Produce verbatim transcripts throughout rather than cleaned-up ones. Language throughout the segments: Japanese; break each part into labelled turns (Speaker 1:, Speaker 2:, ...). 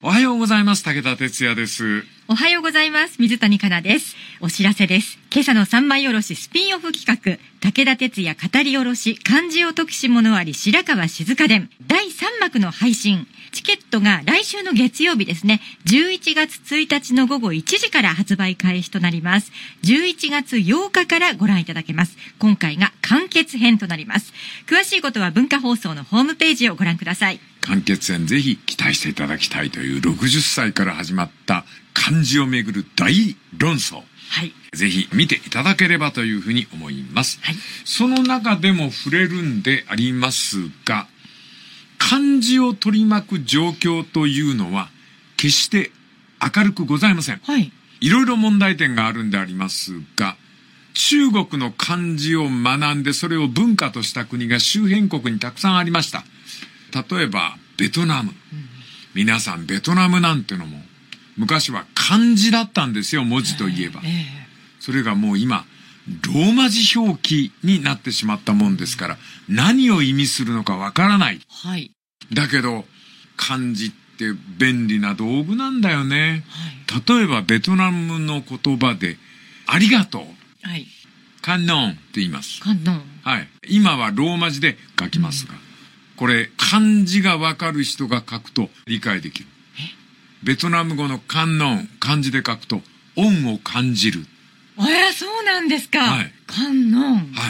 Speaker 1: おはようございます。武田哲也です。
Speaker 2: おはようございます。水谷香奈です。お知らせです。今朝の三枚おろしスピンオフ企画、武田哲也語りおろし漢字を解くし物あり白川静香伝だいさん幕の配信。チケットが来週の月曜日ですね、じゅういちがつついたちの午後いちじから発売開始となります。じゅういちがつようかからご覧いただけます。今回が完結編となります。詳しいことは文化放送のホームページをご覧ください。
Speaker 1: 完結編ぜひ期待していただきたいというろくじゅっさいから始まった漢字をめぐる大論争。
Speaker 2: はい。
Speaker 1: ぜひ見ていただければというふうに思います。
Speaker 2: はい。
Speaker 1: その中でも触れるんでありますが、漢字を取り巻く状況というのは決して明るくございません。
Speaker 2: はい。い
Speaker 1: ろいろ問題点があるんでありますが、中国の漢字を学んでそれを文化とした国が周辺国にたくさんありました。例えばベトナム、うん、皆さんベトナムなんてのも昔は漢字だったんですよ、文字といえば、えーえー、それがもう今ローマ字表記になってしまったもんですから、何を意味するのかわからない、
Speaker 2: はい、
Speaker 1: だけど漢字って便利な道具なんだよね、はい、例えばベトナムの言葉でありがとう、
Speaker 2: はい、
Speaker 1: カンノンって言います。
Speaker 2: カンノン、
Speaker 1: はい、今はローマ字で書きますが、うん、これ漢字がわかる人が書くと理解できる。ベトナム語のカンノン、漢字で書くと恩を感じる。
Speaker 2: あら、そうなんですか。
Speaker 1: はい、
Speaker 2: カンノン、
Speaker 1: はい、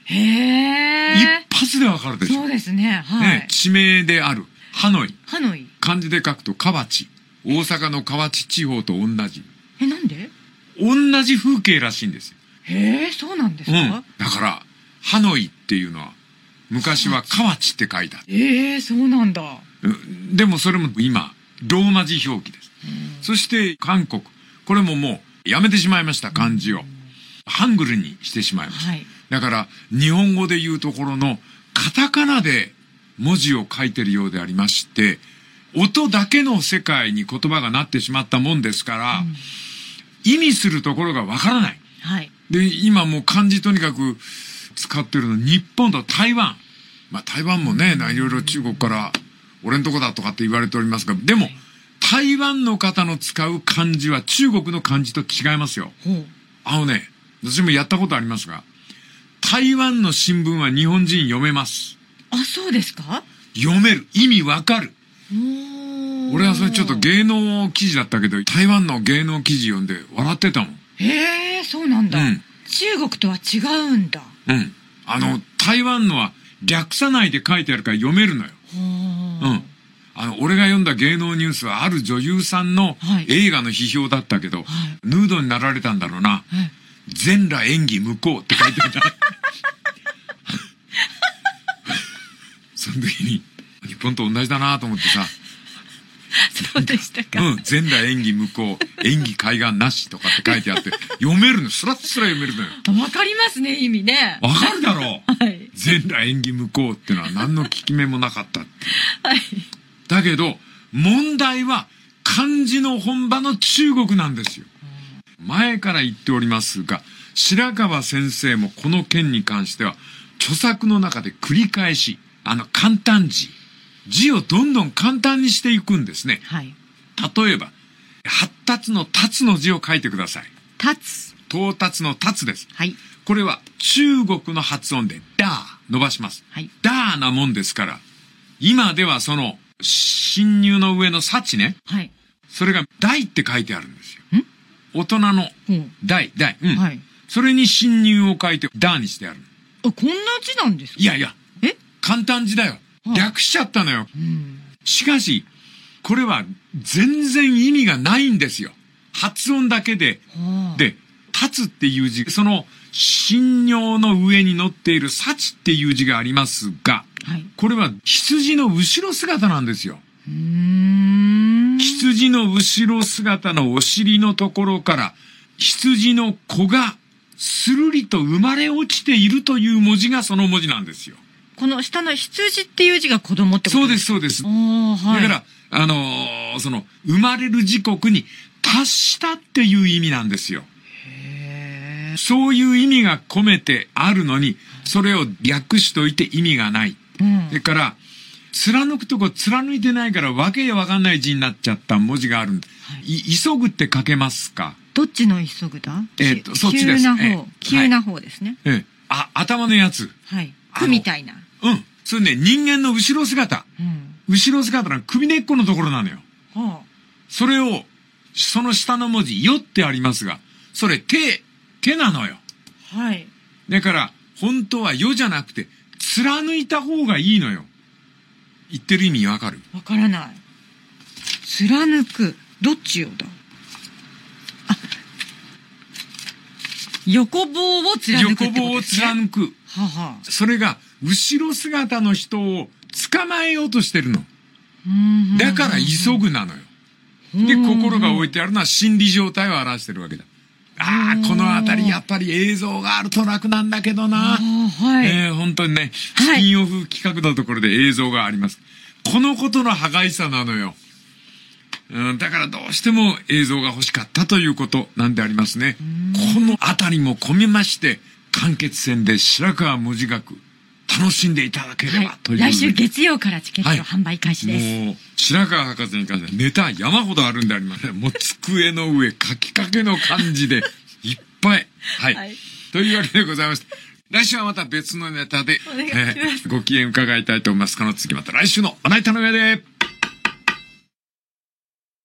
Speaker 2: へー、
Speaker 1: 一発でわかるでしょ。
Speaker 2: そうですね、はい、
Speaker 1: ね、地名であるハノイ、
Speaker 2: ハノイ、
Speaker 1: 漢字で書くと河内、大阪の河内地方と同じ。
Speaker 2: え、なんで？
Speaker 1: 同じ風景らしいんですよ。
Speaker 2: へー、そうなんですか、うん、
Speaker 1: だからハノイっていうのは昔は河内って書いてある。
Speaker 2: えー、そうなんだ。
Speaker 1: でもそれも今ローマ字表記です。そして韓国、これももうやめてしまいました、漢字をハングルにしてしまいました、はい、だから日本語でいうところのカタカナで文字を書いてるようでありまして、音だけの世界に言葉がなってしまったもんですから、うん、意味するところがわからない、
Speaker 2: はい、
Speaker 1: で今もう漢字とにかく使ってるの日本と台湾、まあ台湾もね、いろいろ中国から俺んとこだとかって言われておりますが、でも、はい、台湾の方の使う漢字は中国の漢字と違いますよ。あのね、私もやったことありますが、台湾の新聞は日本人読めます。
Speaker 2: あ、そうですか？
Speaker 1: 読める。意味わかる。俺はそれちょっと芸能記事だったけど、台湾の芸能記事読んで笑ってたもん。
Speaker 2: へえ、そうなんだ、うん。中国とは違うんだ。
Speaker 1: うん。あの、台湾のは略さないで書いてあるから読めるのよ。うん。あの、俺が読んだ芸能ニュースはある女優さんの映画の批評だったけど、はい、ヌードになられたんだろうな。はい、全裸演技無効って書いてあった。その時に、日本と同じだなと思ってさ。
Speaker 2: そうでしたか。
Speaker 1: うん、全裸演技無効、演技開眼なしとかって書いてあって、読めるの、スラッスラ読めるのよ。
Speaker 2: わかりますね、意味ね。
Speaker 1: わかるだろう。
Speaker 2: はい。
Speaker 1: 全裸演技無効ってのは何の効き目もなかったって。
Speaker 2: はい。
Speaker 1: だけど、問題は漢字の本場の中国なんですよ。前から言っておりますが、白川先生もこの件に関しては、著作の中で繰り返し、あの、簡単字。字をどんどん簡単にしていくんですね。
Speaker 2: はい。
Speaker 1: 例えば、発達の達の字を書いてください。
Speaker 2: 達。
Speaker 1: 到達の達です。
Speaker 2: はい。
Speaker 1: これは中国の発音でダー伸ばします。
Speaker 2: はい。
Speaker 1: ダーなもんですから、今ではその、侵入の上の幸ね。
Speaker 2: はい。
Speaker 1: それが大って書いてあるんですよ。ん？大人の大、大。うん。はい。それに侵入を書いてダーにしてある。
Speaker 2: あ、こんな字なんですか？
Speaker 1: いやいや。
Speaker 2: え？
Speaker 1: 簡単字だよ。略しちゃったのよ、
Speaker 2: うん、
Speaker 1: しかしこれは全然意味がないんですよ。発音だけで、で立つっていう字、その神尿の上に乗っている幸っていう字がありますが、はい、これは羊の後ろ姿なんですよ。
Speaker 2: うーん、
Speaker 1: 羊の後ろ姿のお尻のところから羊の子がするりと生まれ落ちているという文字がその文字なんですよ。
Speaker 2: この下の羊っていう字が子供ってことですか？
Speaker 1: そうです、そうです。はい、だから、あのー、その、生まれる時刻に達したっていう意味なんですよ。
Speaker 2: へー。
Speaker 1: そういう意味が込めてあるのに、それを略しといて意味がない。
Speaker 2: うん、
Speaker 1: それから、 貫くとこ貫いてないからわけわかんない字になっちゃった文字があるんだ。はい、い急ぐって書けますか？
Speaker 2: どっちの急ぐだ？
Speaker 1: えっと、そっちです。
Speaker 2: 急な方。急な方ですね。
Speaker 1: ええ。あ、頭のやつ。
Speaker 2: はい。くみたいな。
Speaker 1: うん。それね、人間の後ろ姿。うん、後ろ姿の首根っこのところなのよ。はあ、それを、その下の文字、よってありますが、それ手、手なのよ。はい。だから、本当はよじゃなくて、貫いた方がいいのよ。言ってる意味わかる？
Speaker 2: わからない。貫く。どっちよだ？あ、横棒を貫くってことですね。
Speaker 1: 横棒を貫く。はは。それが、後ろ姿の人を捕まえようとしてるの。だから急ぐなのよ。で、心が置いてあるのは心理状態を表してるわけだ。ああ、このあたりやっぱり映像があると楽なんだけどな。はい。えー、本当にね、スピンオフ企画のところで映像があります。はい、このことの歯がゆさなのよ。うん、だからどうしても映像が欲しかったということなんでありますね。このあたりも込みまして、間欠戦で白川文字学、楽しんでいただければ、はい、という。
Speaker 2: 来週月曜からチケットの販売開始です。はい、
Speaker 1: もう、白川博士に関してはネタ山ほどあるんでありますね。もう机の上書きかけの感じでいっぱい。はい。はい、というわけでございまして、来週はまた別のネタで、えー、ご機嫌伺いたいと思います。この次また来週のまな板の上で。